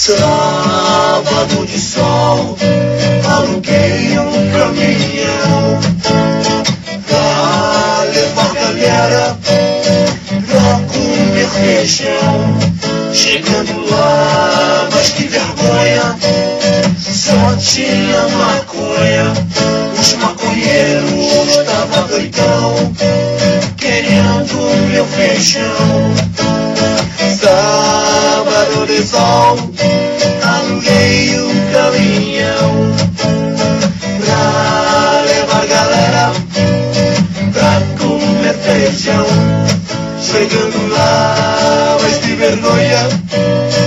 Sábado de sol, aluguei um caminhão pra levar galera pra comer feijão. Chegando lá, mas que vergonha, só tinha maconha. Os maconheiros estavam doidão, querendo meu feijão. Sábado de sol, aluguei um caminhão pra levar galera pra comer feijão. Chegando lá, mas que vergonha,